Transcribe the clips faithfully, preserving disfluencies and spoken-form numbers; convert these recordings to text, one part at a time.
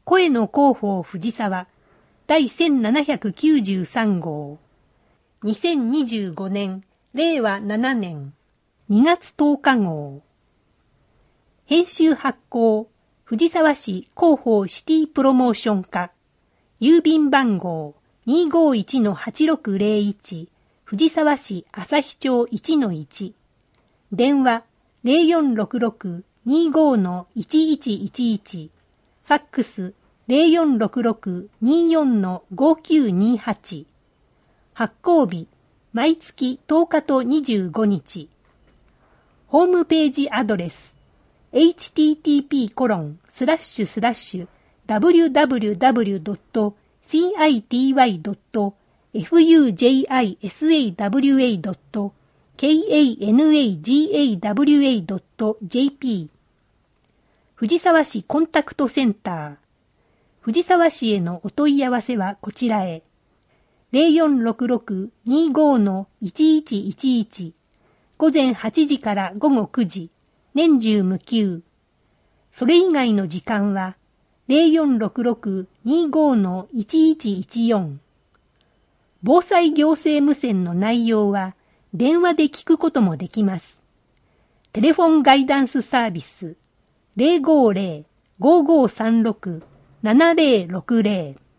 声の広報藤沢第せんななひゃくきゅうじゅうさん号にせんにじゅうごねんれいわななねんにがつとおか号編集発行藤沢市広報シティプロモーション課郵便番号 にーごーいちのはちろくぜろいち 藤沢市旭町 いちのいち 電話 ゼロよんろくろく にーごーのいちいちいちいち ファックス ゼロよんろくろく にーよんのごきゅうにはち 発行日毎月とおかとにじゅうごにちホームページアドレス エイチティーティーピーコロンスラッシュスラッシュダブリューダブリューダブリュードットシーアイティーワイドットエフユージェイアイエスエーダブリューエードットケーエーエヌエージーエーダブリューエードットジェーピー 藤沢市コンタクトセンター藤沢市へのお問い合わせはこちらへ ゼロよんろくろく にーごーのいちいちいちいち 午前はちじから午後くじ年中無休それ以外の時間はゼロよんろくろく にーごーのいちいちいちよん防災行政無線の内容は電話で聞くこともできます。テレフォンガイダンスサービス ゼロごーゼロ ごーごーさんろく ななゼロろくゼロ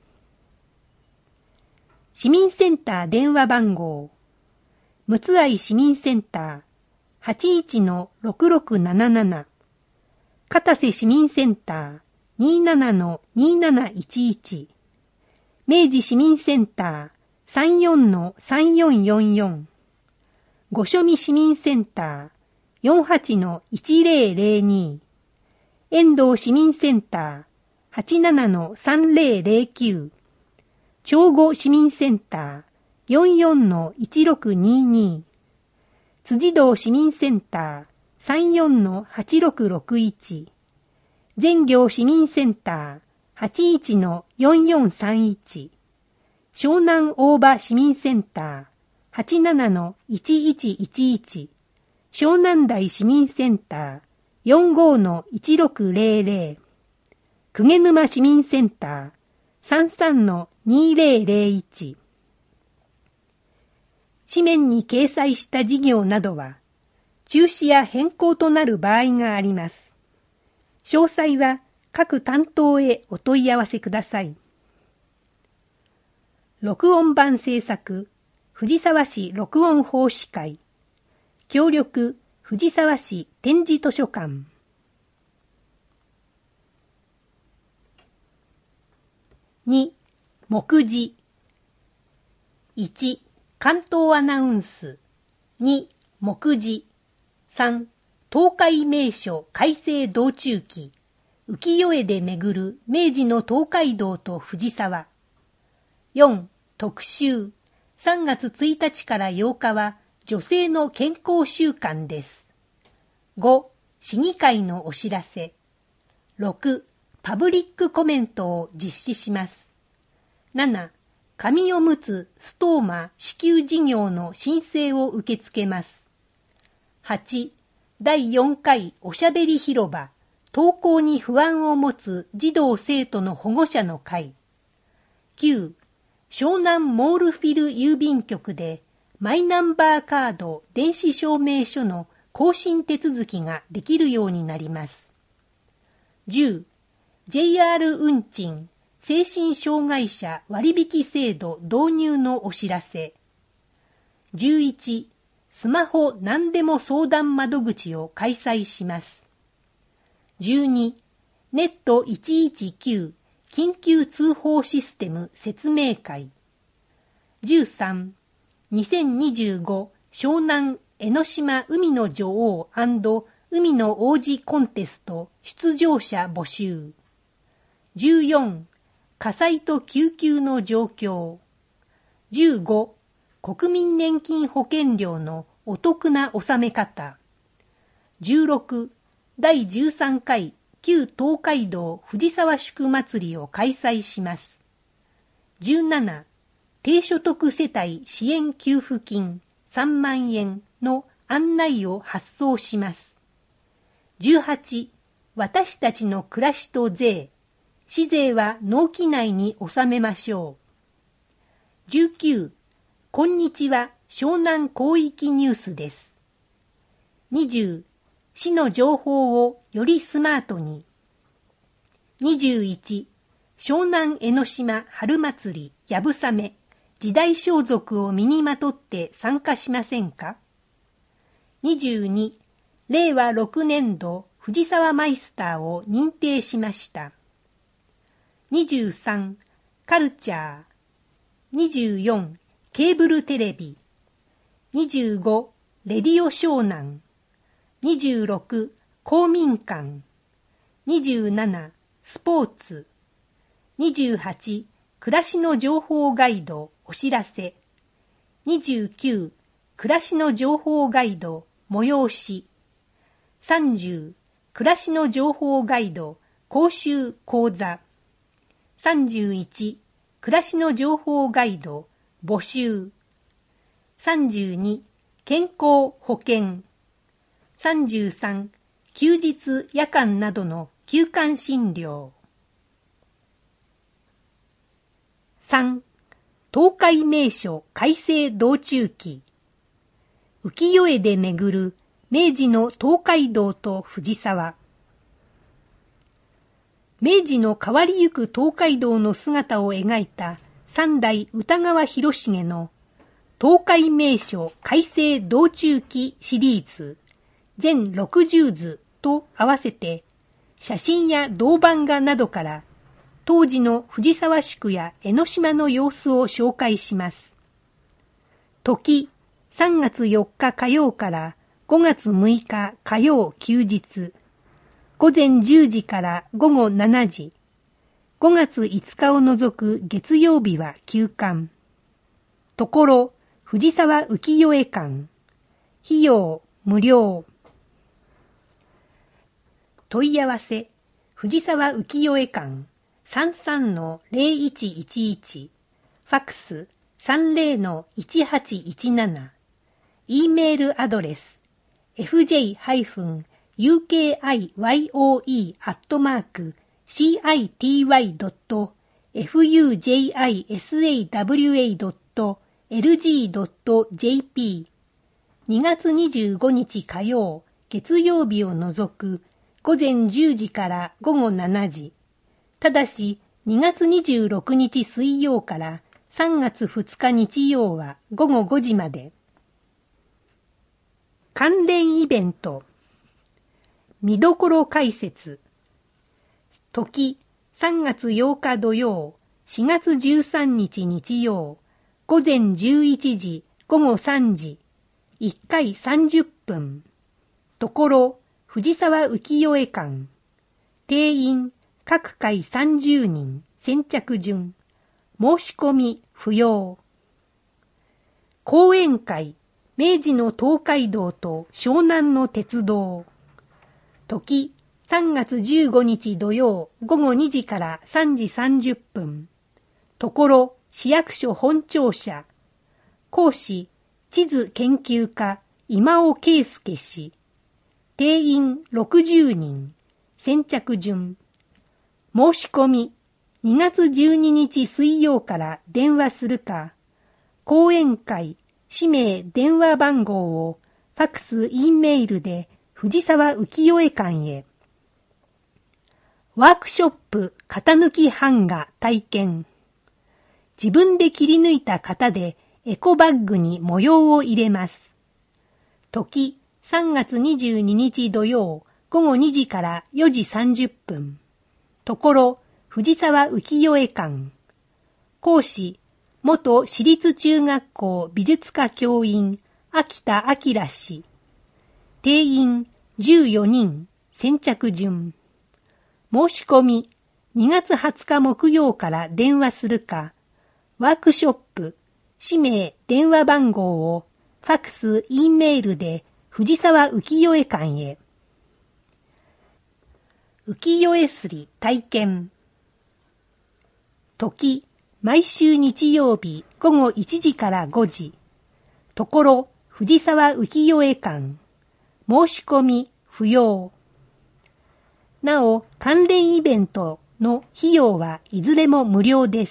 市民センター電話番号むつあい市民センター はちいちのろくろくなななな 片瀬市民センター にーななのにーなないちいち 明治市民センター さんよんのさんよんよんよん 御所見市民センター よんはちのいちぜろぜろに 遠藤市民センター はちななのさんぜろぜろきゅう 長後市民センター よんよんのいちろくにに 辻堂市民センター さんよんのはちろくろくいち 全行市民センター はちいちのよんよんさんいち 湘南大場市民センター はちななのいちいちいちいち 湘南台市民センター よんごのいちろくぜろぜろ 鵠沼市民センター さんさんのにぜろぜろいち紙面に掲載した事業などは中止や変更となる場合があります。詳細は各担当へお問い合わせください。録音版制作藤沢市録音奉仕会協力藤沢市展示図書館に目次いち関東アナウンスに目次さん東海名所改正道中記浮世絵で巡る明治の東海道と藤沢よん特集さんがつついたちからようかは女性の健康週間ですご市議会のお知らせろくパブリックコメントを実施しますなな紙おむつストーマ支給事業の申請を受け付けますはちだいよんかいおしゃべり広場登校に不安を持つ児童生徒の保護者の会きゅう湘南モールフィル郵便局でマイナンバーカード電子証明書の更新手続きができるようになりますじゅう ジェイアール 運賃精神障害者割引制度導入のお知らせじゅういちスマホ何でも相談窓口を開催しますじゅうにネットいちいちきゅう緊急通報システム説明会じゅうさん にせんにじゅうご湘南江ノ島海の女王&海の王子コンテスト出場者募集じゅうよん火災と救急の状況じゅうご国民年金保険料のお得な納め方じゅうろくだいじゅうさんかい旧東海道藤沢宿祭りを開催しますじゅうなな低所得世帯支援給付金さんまんえんの案内を発送しますじゅうはち私たちの暮らしと税市税は納期内に納めましょう。じゅうきゅう、こんにちは、湘南広域ニュースです。にじゅう、市の情報をよりスマートに。にじゅういち、湘南江ノ島春祭りやぶさめ時代装束を身にまとって参加しませんか。にじゅうに、れいわろくねんど藤沢マイスターを認定しました。にじゅうさん、カルチャー。にじゅうよん、ケーブルテレビ。にじゅうご、レディオ湘南。にじゅうろく、公民館。にじゅうなな、スポーツ。にじゅうはち、暮らしの情報ガイドお知らせ。にじゅうきゅう、暮らしの情報ガイド催し。さんじゅう、暮らしの情報ガイド講習講座。さんじゅういち、暮らしの情報ガイド募集。さんじゅうに、健康保険。さんじゅうさん、休日夜間などの休館診療。さん、東海名所改正道中記。浮世絵で巡る明治の東海道と藤沢。明治の変わりゆく東海道の姿を描いた三代歌川広重の東海名所改正道中記シリーズ全ろくじゅうずと合わせて写真や銅版画などから当時の藤沢宿や江ノ島の様子を紹介します。時さんがつよっか火曜からごがつむいか火曜休日。ごぜんじゅうじからごごしちじ。ごがついつかを除く月曜日は休館。ところ、藤沢浮世絵館。費用無料。問い合わせ、藤沢浮世絵館 さんさんのぜろいちいちいち、ファックス さんぜろのいちはちいちなな、E メールアドレス エフジェイ ユーケーアイワイオーイー アットマーク シーアイティーワイ ドット エフユージェイアイエスエーダブリューエー ドット エルジー ドット ジェーピー にがつにじゅうごにち火曜、月曜日を除くごぜんじゅうじからごごしちじ。ただしにがつにじゅうろくにち水曜からさんがつふつか日曜はごごごじまで。関連イベント。見どころ解説。時さんがつようか土曜、しがつじゅうさんにち日曜、ごぜんじゅういちじ、ごごさんじ、いっかいさんじゅっぷん。ところ、藤沢浮世絵館。定員、各回さんじゅうにん、先着順。申し込み不要。講演会、明治の東海道と湘南の鉄道。時さんがつじゅうごにち土曜ごごにじからさんじさんじゅっぷん。ところ市役所本庁舎。講師地図研究家今尾圭介氏。定員ろくじゅうにん。先着順。申し込みにがつじゅうににち水曜から電話するか、講演会氏名電話番号をファックス E メールで藤沢浮世絵館へ。ワークショップ型抜き版画体験。自分で切り抜いた型でエコバッグに模様を入れます。時さんがつにじゅうににち土曜ごごにじからよじさんじゅっぷん。ところ藤沢浮世絵館。講師元私立中学校美術科教員秋田明氏。定員じゅうよにん、先着順。申し込みにがつはつか木曜から電話するか、ワークショップ氏名電話番号をファックス E メールで藤沢浮世絵館へ。浮世絵すり体験。時毎週日曜日ごごいちじからごじ。ところ藤沢浮世絵館。申し込み不要。なお関連イベントの費用はいずれも無料です。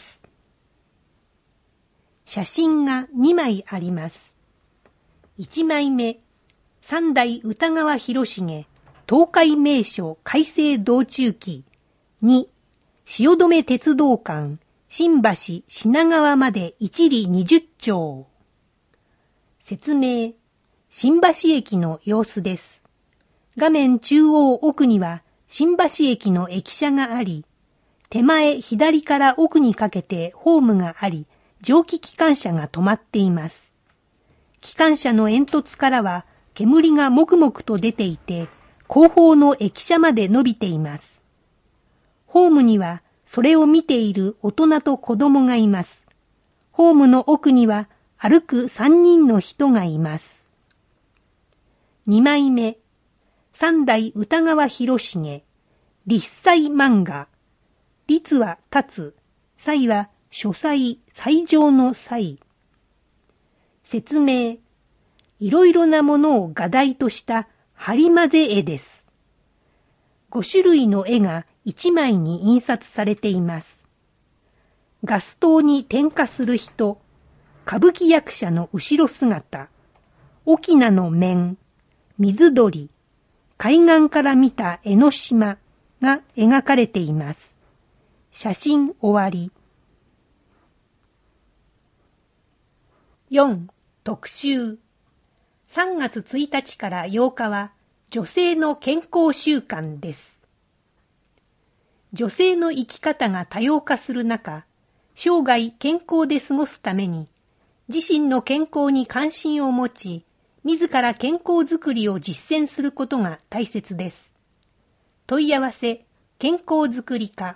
写真がにまいあります。いちまいめ、三代歌川広重東海名所改正道中記。に、汐留鉄道館新橋品川まで一里二十丁。説明、新橋駅の様子です。画面中央奥には新橋駅の駅舎があり、手前左から奥にかけてホームがあり、蒸気機関車が止まっています。機関車の煙突からは煙がもくもくと出ていて、後方の駅舎まで伸びています。ホームにはそれを見ている大人と子供がいます。ホームの奥には歩く三人の人がいます。にまいめ、三代歌川広重立斎漫画。立は立つ、斎は書斎、斎場の斎。説明、いろいろなものを画題とした貼り混ぜ絵です。ごしゅるいの絵がいちまいに印刷されています。ガス灯に点火する人、歌舞伎役者の後ろ姿、翁の面、水鳥、海岸から見た江ノ島が描かれています。写真終わり。よん. 特集。さんがつついたちからようかは女性の健康週間です。女性の生き方が多様化する中、生涯健康で過ごすために、自身の健康に関心を持ち、自ら健康づくりを実践することが大切です。問い合わせ、健康づくり課。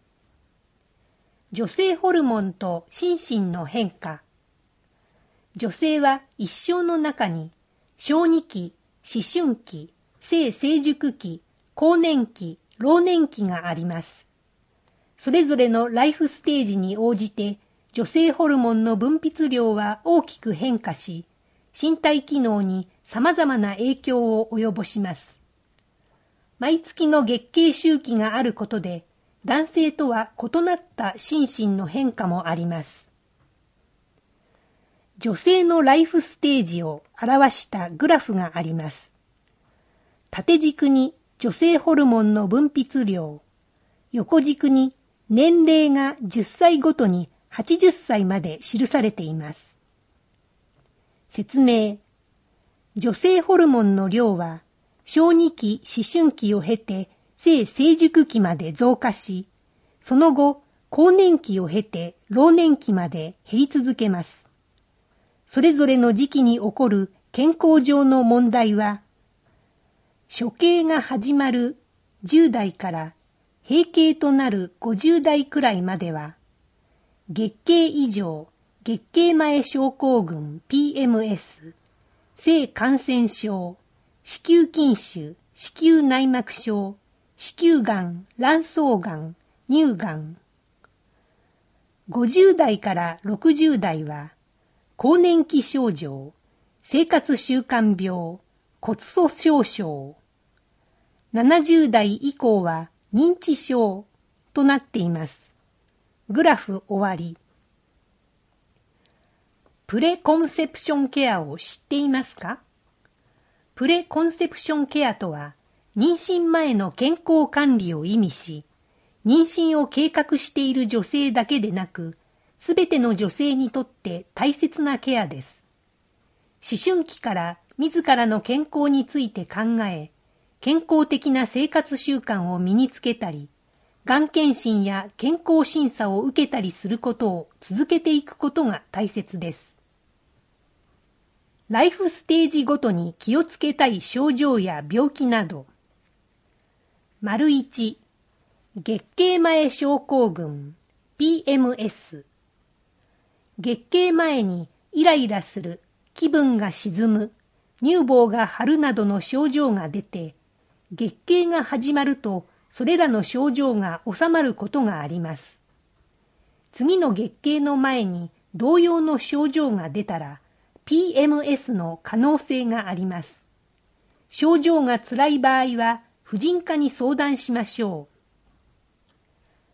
女性ホルモンと心身の変化。女性は一生の中に小児期、思春期、性成熟期、更年期、老年期があります。それぞれのライフステージに応じて女性ホルモンの分泌量は大きく変化し、身体機能に様々な影響を及ぼします。毎月の月経周期があることで、男性とは異なった心身の変化もあります。女性のライフステージを表したグラフがあります。縦軸に女性ホルモンの分泌量、横軸に年齢がじゅっさいごとにはちじゅっさいまで記されています。説明。女性ホルモンの量は小児期、思春期を経て性成熟期まで増加し、その後、更年期を経て老年期まで減り続けます。それぞれの時期に起こる健康上の問題は、初経が始まるじゅうだいから閉経となるごじゅうだいくらいまでは、月経異常、月経前症候群 ピーエムエス、性感染症、子宮筋腫、子宮内膜症、子宮がん、卵巣がん、乳がん。ごじゅうだいからろくじゅうだいは、更年期症状、生活習慣病、骨粗しょう症。ななじゅうだい以降は認知症となっています。グラフ終わり。プレコンセプションケアを知っていますか？プレコンセプションケアとは、妊娠前の健康管理を意味し、妊娠を計画している女性だけでなく、すべての女性にとって大切なケアです。思春期から自らの健康について考え、健康的な生活習慣を身につけたり、がん検診や健康審査を受けたりすることを続けていくことが大切です。ライフステージごとに気をつけたい症状や病気など。丸いち、月経前症候群 ピーエムエス。月経前にイライラする、気分が沈む、乳房が張るなどの症状が出て、月経が始まるとそれらの症状が治まることがあります。次の月経の前に同様の症状が出たら ピーエムエス の可能性があります。症状がつらい場合は婦人科に相談しましょう。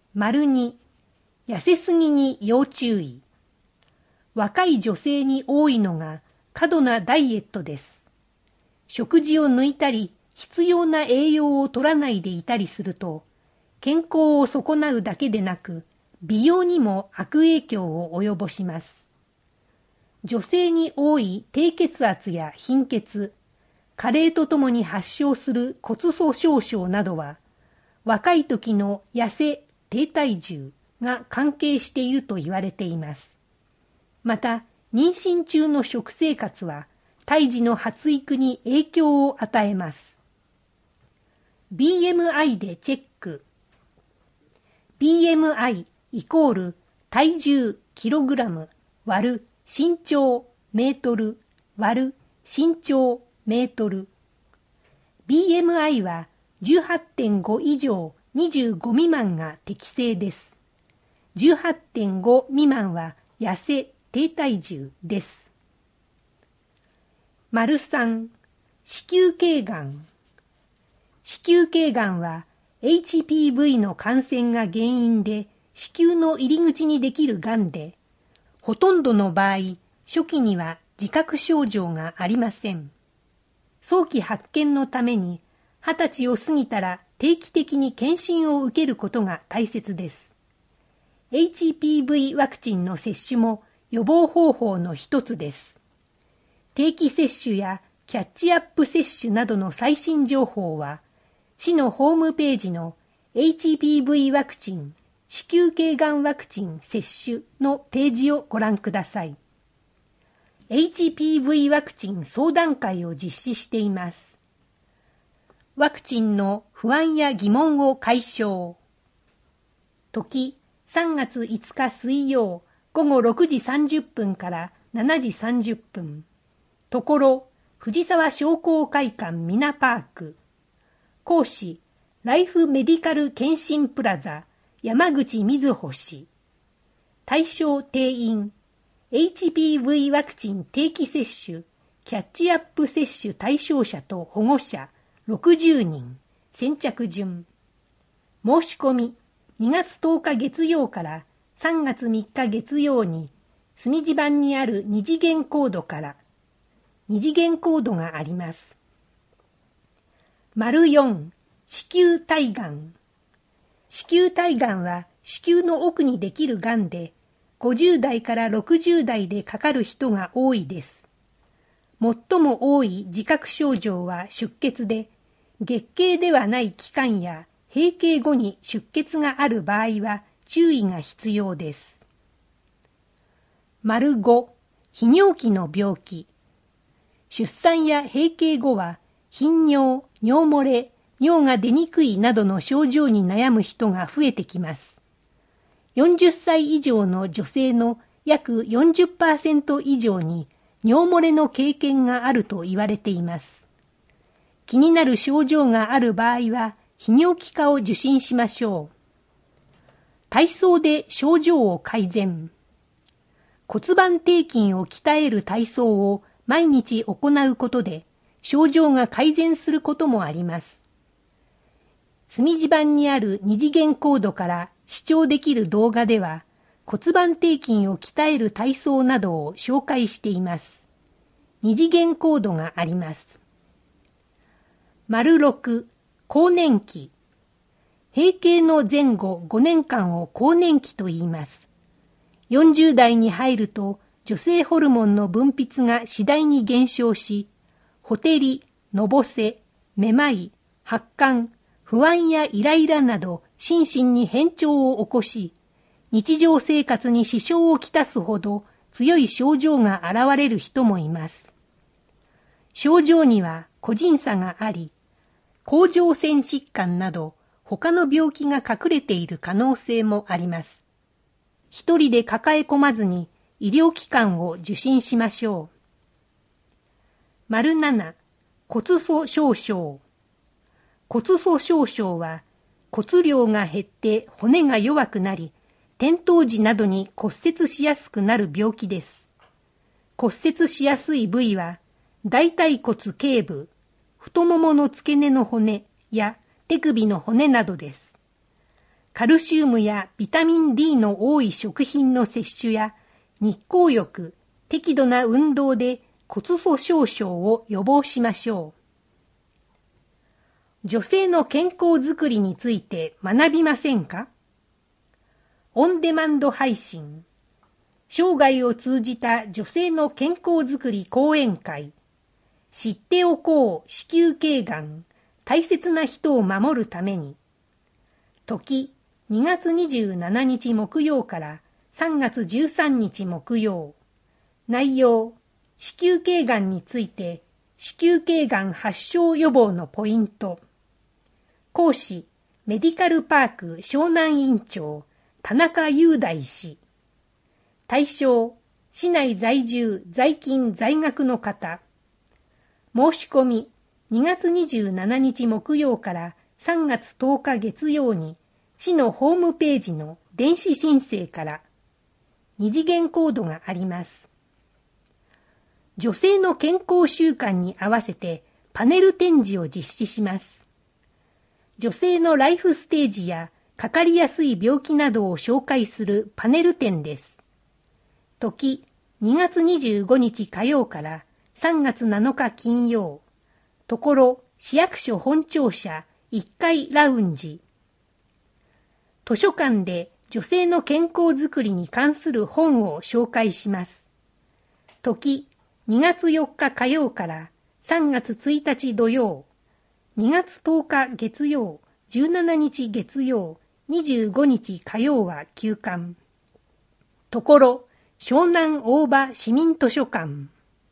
丸に、痩せすぎに要注意。若い女性に多いのが過度なダイエットです。食事を抜いたり、必要な栄養を取らないでいたりすると、健康を損なうだけでなく、美容にも悪影響を及ぼします。女性に多い低血圧や貧血、加齢とともに発症する骨粗しょう症などは、若い時の痩せ、低体重が関係していると言われています。また、妊娠中の食生活は、胎児の発育に影響を与えます。ビーエムアイ でチェック。ビーエムアイ イコール体重キログラム割る身長メートル割る身長メートル。ビーエムアイ は じゅうはってんご 以上にじゅうご未満が適正です。じゅうはってんご 未満は痩せ低体重です。丸さん、子宮頸がん。子宮頸がんは エイチピーブイ の感染が原因で子宮の入り口にできるがんで、ほとんどの場合、初期には自覚症状がありません。早期発見のために、はたちを過ぎたら定期的に検診を受けることが大切です。エイチピーブイ ワクチンの接種も予防方法の一つです。定期接種やキャッチアップ接種などの最新情報は、市のホームページの エイチピーブイ ワクチン、子宮頸がんワクチン接種のページをご覧ください。エイチピーブイ ワクチン相談会を実施しています。ワクチンの不安や疑問を解消。時、さんがついつか水曜午後ろくじさんじゅっぷんからしちじさんじゅっぷん。ところ、藤沢商工会館ミナパーク。講師、ライフメディカル健診プラザ、山口瑞穂氏。対象定員、エイチピーブイ ワクチン定期接種、キャッチアップ接種対象者と保護者ろくじゅうにん、先着順。申し込み、にがつとおか月曜からさんがつみっか月曜に、墨地板にある二次元コードから、二次元コードがあります。丸よん、子宮体がん。子宮体がんは子宮の奥にできるがんで、ごじゅう代からろくじゅう代でかかる人が多いです。最も多い自覚症状は出血で、月経ではない期間や閉経後に出血がある場合は注意が必要です。丸ご、泌尿器の病気。出産や閉経後は頻尿、尿漏れ、尿が出にくいなどの症状に悩む人が増えてきます。よんじゅっさい以上の女性の約 よんじゅっパーセント 以上に尿漏れの経験があると言われています。気になる症状がある場合は泌尿器科を受診しましょう。体操で症状を改善。骨盤底筋を鍛える体操を毎日行うことで症状が改善することもあります。墨地板にある二次元コードから視聴できる動画では骨盤底筋を鍛える体操などを紹介しています。二次元コードがあります。丸ろく、更年期。閉経の前後ごねんかんを更年期と言います。よんじゅう代に入ると女性ホルモンの分泌が次第に減少し、ほてり、のぼせ、めまい、発汗、不安やイライラなど心身に変調を起こし、日常生活に支障をきたすほど強い症状が現れる人もいます。症状には個人差があり、甲状腺疾患など他の病気が隠れている可能性もあります。一人で抱え込まずに医療機関を受診しましょう。丸なな、骨粗しょう症。骨粗しょう症は骨量が減って骨が弱くなり、転倒時などに骨折しやすくなる病気です。骨折しやすい部位は大腿骨頸部、太ももの付け根の骨や手首の骨などです。 カルシウムやビタミン ディー の多い食品の摂取や日光浴、適度な運動で骨粗しょう症を予防しましょう。女性の健康づくりについて学びませんか？オンデマンド配信、生涯を通じた女性の健康づくり講演会、知っておこう子宮頸がん、大切な人を守るために、時にがつにじゅうしちにち木曜からさんがつじゅうさんにち木曜。内容、子宮頸がんについて、子宮頸がん発症予防のポイント。講師、メディカルパーク湘南院長、田中雄大氏。対象、市内在住、在勤、在学の方。申し込み、にがつにじゅうしちにち木曜からさんがつとおか月曜に、市のホームページの電子申請から二次元コードがあります。女性の健康習慣に合わせてパネル展示を実施します。女性のライフステージやかかりやすい病気などを紹介するパネル展です。時にがつにじゅうごにち火曜からさんがつなのか金曜。ところ市役所本庁舎いっかいラウンジ。図書館で女性の健康づくりに関する本を紹介します。時にがつよっか火曜からさんがつついたち土曜、にがつとおか月曜、じゅうしちにち月曜、にじゅうごにち火曜は休館。ところ湘南大場市民図書館。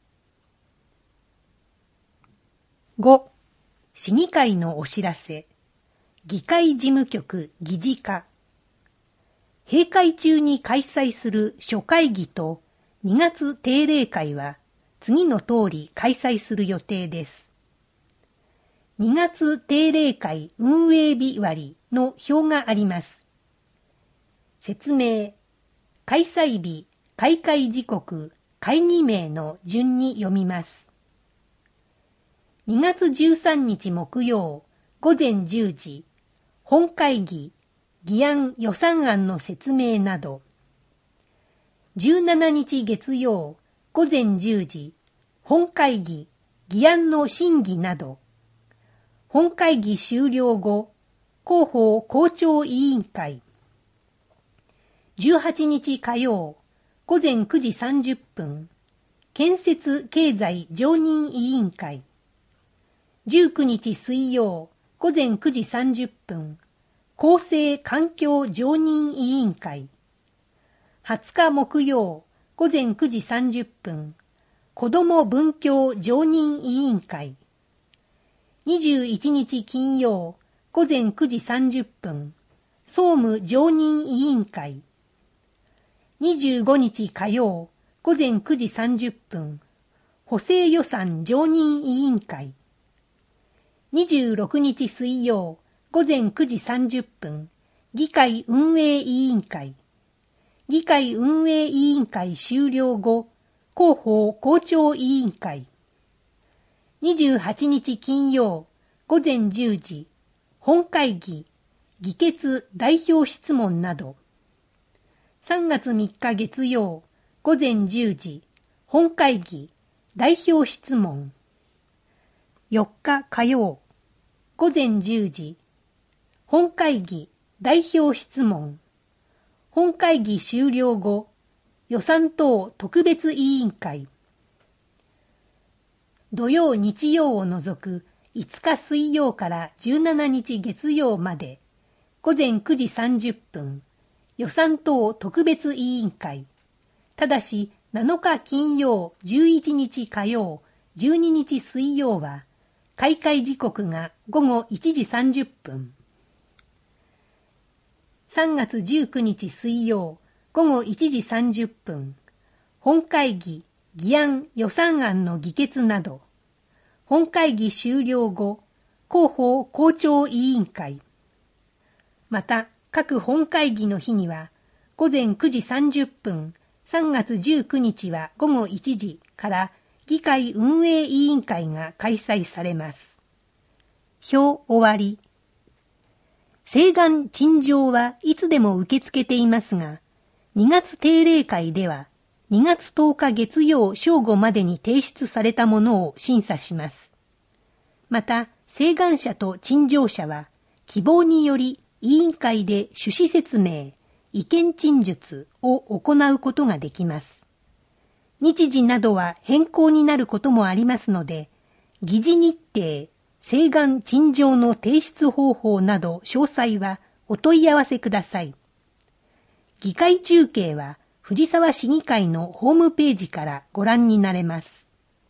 ご. 市議会のお知らせ。議会事務局議事課。閉会中に開催する初会議とにがつ定例会は次の通り開催する予定です。にがつ定例会運営日割の表があります。説明。開催日、開会時刻、会議名の順に読みます。にがつじゅうさんにち木曜ごぜんじゅうじ、本会議、議案予算案の説明など。じゅうしちにち月曜ごぜんじゅうじ、本会議、議案の審議など。本会議終了後、広報校長委員会。じゅうはちにち火曜ごぜんくじさんじゅっぷん、建設経済常任委員会。じゅうくにち水曜ごぜんくじさんじゅっぷん、公正環境常任委員会。はつか木曜ごぜんくじさんじゅっぷん、子ども文教常任委員会。にじゅういちにち金曜ごぜんくじさんじゅっぷん、総務常任委員会。にじゅうごにち火曜ごぜんくじさんじゅっぷん、補正予算常任委員会。にじゅうろくにち水曜ごぜんくじさんじゅっぷん、議会運営委員会。議会運営委員会終了後、広報校長委員会。にじゅうはちにち金曜ごぜんじゅうじ、本会議、議決代表質問など。さんがつみっか月曜ごぜんじゅうじ、本会議、代表質問。よっか火曜ごぜんじゅうじ、本会議、代表質問。本会議終了後、予算等特別委員会。土曜日曜を除くいつか水曜からじゅうしちにち月曜まで、ごぜんくじさんじゅっぷん、予算等特別委員会。ただしなのか金曜、じゅういちにち火曜、じゅうににち水曜は、開会時刻がごごいちじさんじゅっぷん。さんがつじゅうくにち水曜、ごごいちじさんじゅっぷん。本会議、議案予算案の議決など。本会議終了後、広報校長委員会。また、各本会議の日には、ごぜんくじさんじゅっぷん、さんがつじゅうくにちはごごいちじから議会運営委員会が開催されます。表終わり。 請願陳情はいつでも受け付けていますが、にがつ定例会ではにがつとおか月曜正午までに提出されたものを審査します。また、請願者と陳情者は希望により委員会で趣旨説明、意見陳述を行うことができます。日時などは変更になることもありますので、議事日程、請願陳情の提出方法など詳細はお問い合わせください。議会中継は藤沢市議会のホームページからご覧になれます。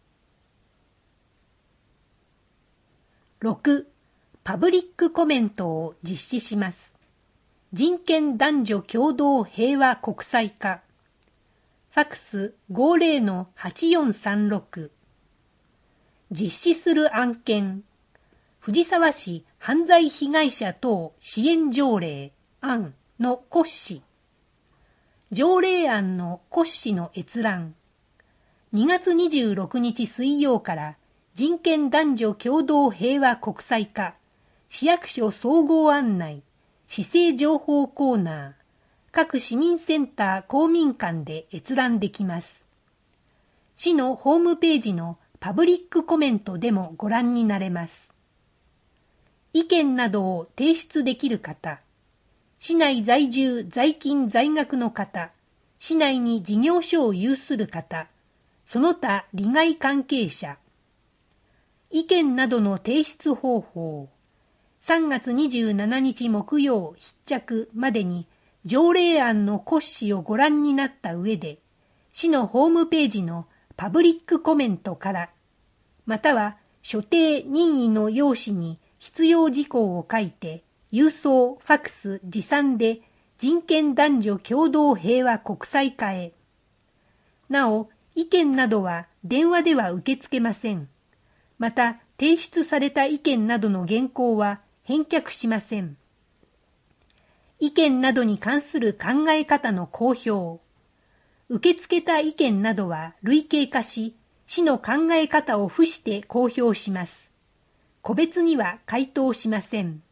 ろく. パブリックコメントを実施します。人権男女共同平和国際化。ファクス ごじゅうのはちよんさんろく。実施する案件。藤沢市犯罪被害者等支援条例案の骨子。条例案の骨子の閲覧。にがつにじゅうろくにち水曜から人権男女共同平和国際化市役所総合案内市政情報コーナー各市民センター公民館で閲覧できます。市のホームページのパブリックコメントでもご覧になれます。意見などを提出できる方、市内在住在勤在学の方、市内に事業所を有する方、その他利害関係者、意見などの提出方法、さんがつにじゅうしちにち木曜必着までに条例案の骨子をご覧になった上で、市のホームページのパブリックコメントから、または所定任意の用紙に必要事項を書いて、郵送、ファクス、持参で人権男女共同平和国際化へ。なお、意見などは電話では受け付けません。また、提出された意見などの原稿は返却しません。意見などに関する考え方の公表。受け付けた意見などは類型化し、市の考え方を付して公表します。個別には回答しません。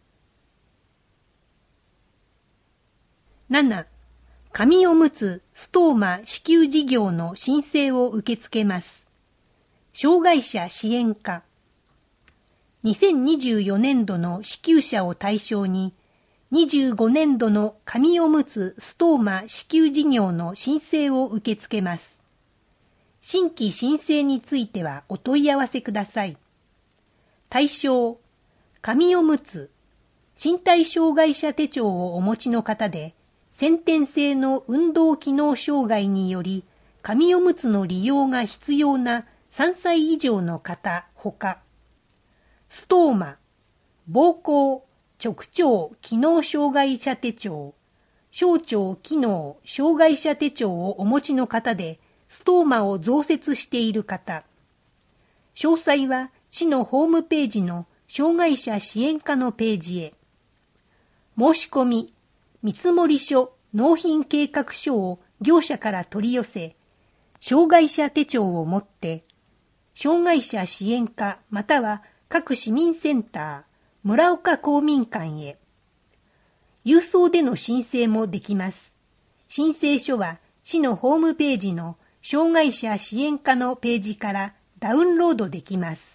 なな. 紙おむつストーマ支給事業の申請を受け付けます。障害者支援課。にせんにじゅうよねんどの支給者を対象に、にじゅうごねんどの紙おむつストーマ支給事業の申請を受け付けます。新規申請についてはお問い合わせください。対象、紙おむつ、身体障害者手帳をお持ちの方で、先天性の運動機能障害により、紙おむつの利用が必要なさんさい以上の方ほか、ストーマ、膀胱、直腸機能障害者手帳、小腸機能障害者手帳をお持ちの方で、ストーマを増設している方。詳細は市のホームページの障害者支援課のページへ。申し込み、見積書、納品計画書を業者から取り寄せ、障害者手帳を持って、障害者支援課または各市民センター、村岡公民館へ。郵送での申請もできます。申請書は市のホームページの障害者支援課のページからダウンロードできます。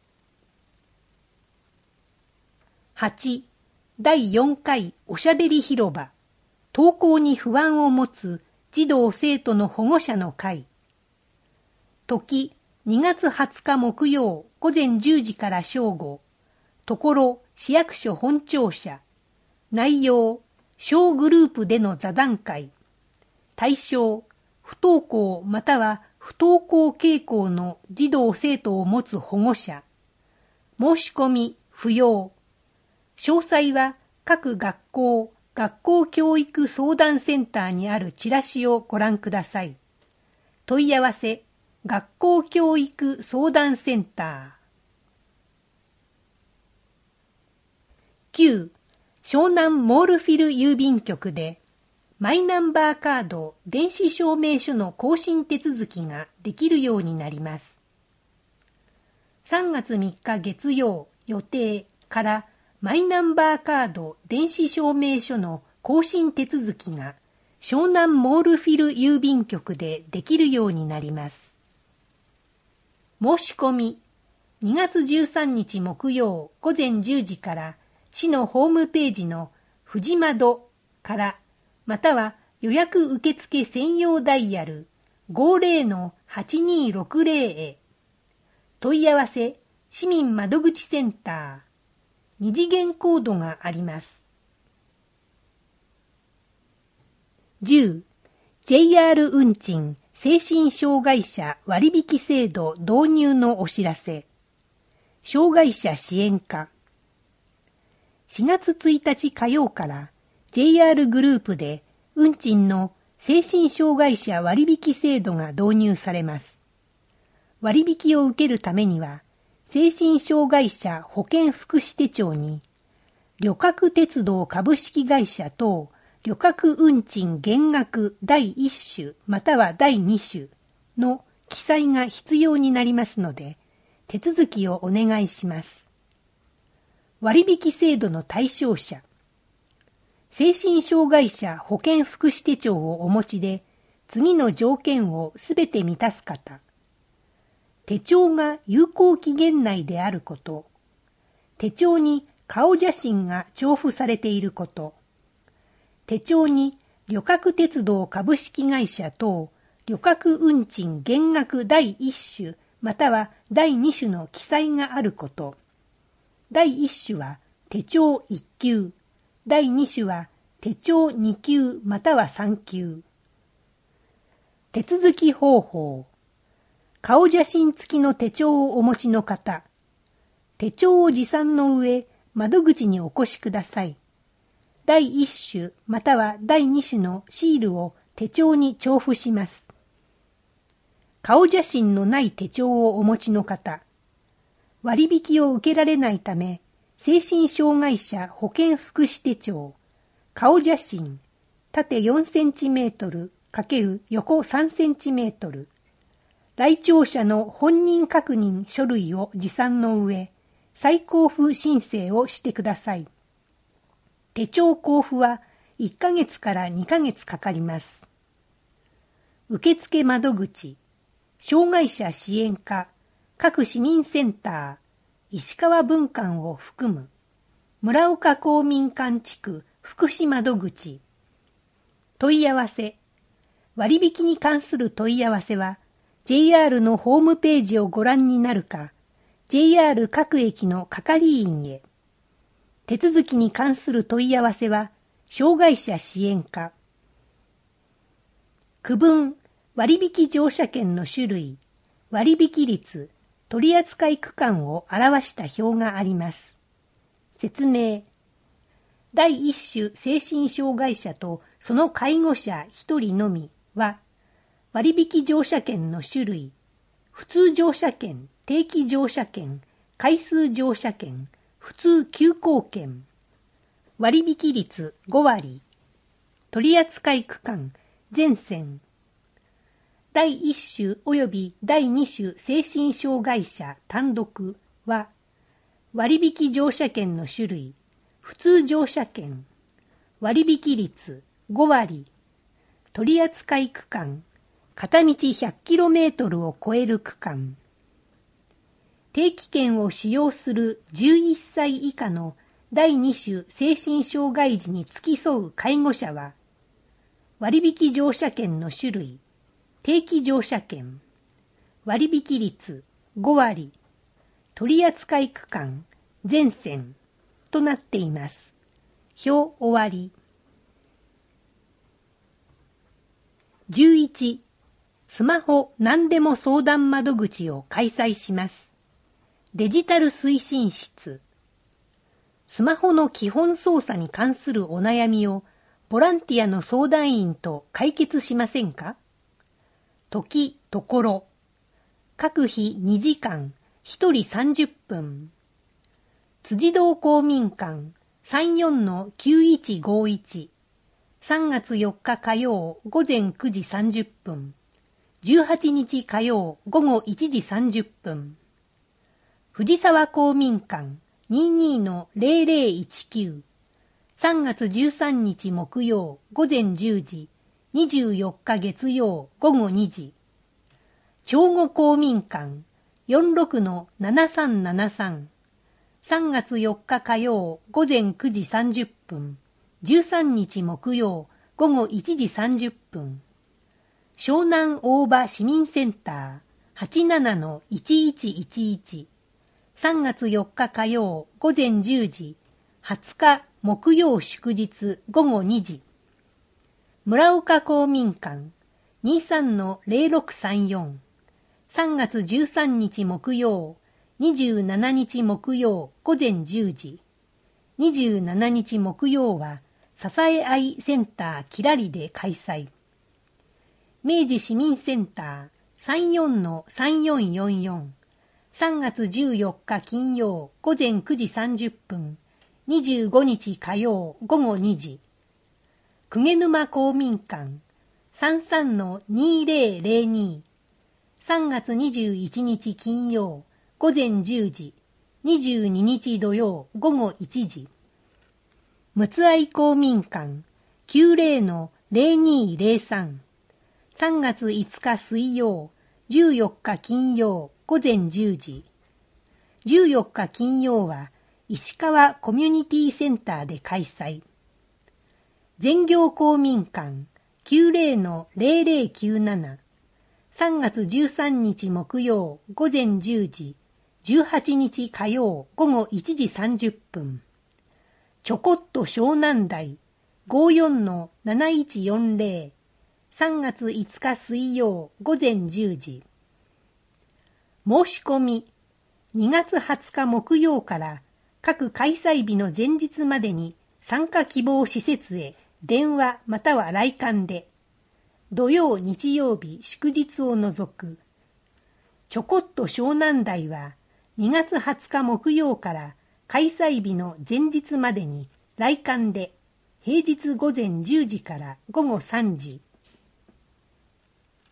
はち. だいよんかいおしゃべり広場。登校に不安を持つ児童生徒の保護者の会。時、にがつはつか木曜ごぜんじゅうじから正午。ところ市役所本庁舎。内容、小グループでの座談会。対象、不登校または不登校傾向の児童生徒を持つ保護者。申し込み不要。詳細は各学校、学校教育相談センターにあるチラシをご覧ください。問い合わせ、学校教育相談センター。きゅう. 湘南モールフィル郵便局でマイナンバーカード電子証明書の更新手続きができるようになります。さんがつみっか月曜予定からマイナンバーカード電子証明書の更新手続きが湘南モールフィル郵便局でできるようになります。申し込み、にがつじゅうさんにち木曜午前じゅうじから市のホームページの藤窓から、または予約受付専用ダイヤル ごじゅうのはちにーろくぜろ へ、問い合わせ市民窓口センター、二次元コードがあります。じゅう. ジェイアール 運賃精神障害者割引制度導入のお知らせ。障害者支援課。しがつついたち火曜から ジェイアール グループで運賃の精神障害者割引制度が導入されます。割引を受けるためには、精神障害者保健福祉手帳に、旅客鉄道株式会社等旅客運賃減額だいいっ種またはだいに種の記載が必要になりますので、手続きをお願いします。割引制度の対象者。精神障害者保健福祉手帳をお持ちで、次の条件をすべて満たす方。手帳が有効期限内であること。手帳に顔写真が帳付されていること。手帳に旅客鉄道株式会社等旅客運賃減額だいいっ種またはだいに種の記載があること。だいいっ種は手帳いっ級、だいに種は手帳に級またはさん級。手続き方法。顔写真付きの手帳をお持ちの方、手帳を持参の上、窓口にお越しください。だいいっ種またはだいに種のシールを手帳に帳付します。顔写真のない手帳をお持ちの方、割引を受けられないため、精神障害者保健福祉手帳、顔写真、縦よんセンチメートル×横さんセンチメートル、来庁者の本人確認書類を持参の上、再交付申請をしてください。手帳交付はいっかげつからにかげつかかります。受付窓口、障害者支援課、各市民センター、石川分館を含む、村岡公民館地区福祉窓口。問い合わせ、割引に関する問い合わせは、ジェイアール のホームページをご覧になるか、ジェイアール 各駅の係員へ。手続きに関する問い合わせは、障害者支援課。区分、割引乗車券の種類、割引率、取扱区間を表した表があります。説明。だいいっ種精神障害者とその介護者ひとりのみは、割引乗車券の種類、普通乗車券、定期乗車券、回数乗車券、普通急行券、割引率ごわり、取扱区間、全線、だいいっ種及びだいに種精神障害者単独は、割引乗車券の種類、普通乗車券、割引率ごわり、取扱区間、片道 ひゃくキロメートル を超える区間。定期券を使用するじゅういっさい以下のだいに種精神障害児に付き添う介護者は、割引乗車券の種類、定期乗車券、割引率ごわり、取扱区間、全線となっています。表終わり。じゅういち. スマホ何でも相談窓口を開催します。デジタル推進室。スマホの基本操作に関するお悩みをボランティアの相談員と解決しませんか？時、ところ。各日にじかん、ひとりさんじゅっぷん。辻堂公民館 さんじゅうよんのきゅういちごいち。さんがつよっか火曜午前くじさんじゅっぷん。じゅうはちにち火曜午後いちじさんじゅっぷん。藤沢公民館にじゅうにのゼロゼロいちきゅう、さんがつじゅうさんにち木曜午前じゅうじ、にじゅうよっか月曜午後にじ。長後公民館よんじゅうろくのななさんななさん、さんがつよっか火曜午前くじさんじゅっぷん、じゅうさんにち木曜午後いちじさんじゅっぷん。湘南大場市民センターはちじゅうななのいちいちいちいち、さんがつよっか火曜午前じゅうじ、はつか木曜祝日午後にじ。村岡公民館にじゅうさんのゼロろくさんよん、さんがつじゅうさんにち木曜、にじゅうしちにち木曜午前じゅうじ、にじゅうしちにち木曜は支え合いセンターきらりで開催。明治市民センターさんじゅうよんのさんよんよんよん、さんがつじゅうよっか金曜午前くじさんじゅっぷん、にじゅうごにち火曜午後にじ。鵠沼公民館さんじゅうさんのにせんに、さんがつにじゅういちにち金曜午前じゅうじ、にじゅうににち土曜午後いちじ。むつあい公民館きゅうじゅうのゼロにゼロさん、さんがついつか水曜、じゅうよっか金曜午前じゅうじ。じゅうよっか金曜は石川コミュニティセンターで開催。全業公民館きゅうじゅうのゼロゼロきゅうなな、さんがつじゅうさんにち木曜午前じゅうじ、じゅうはちにち火曜午後いちじさんじゅっぷん。ちょこっと湘南台ごじゅうよんのなないちよんゼロ、さんがついつか水曜午前じゅうじ。申し込みにがつはつか木曜から各開催日の前日までに参加希望施設へ電話または来館で、土曜日曜日祝日を除く。ちょこっと湘南台はにがつはつか木曜から開催日の前日までに来館で、平日午前じゅうじから午後さんじ。